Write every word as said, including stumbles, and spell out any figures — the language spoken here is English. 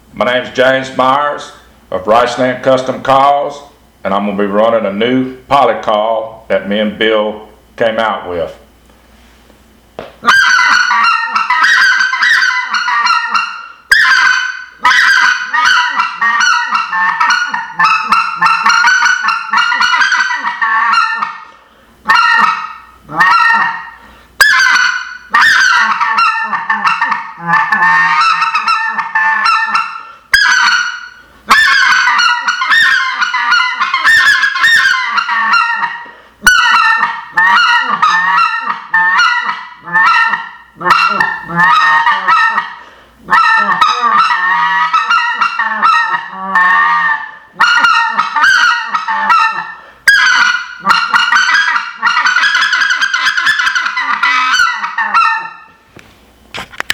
My name's James Myers of Riceland Custom Calls, and I'm going to be running a new poly call that me and Bill came out with.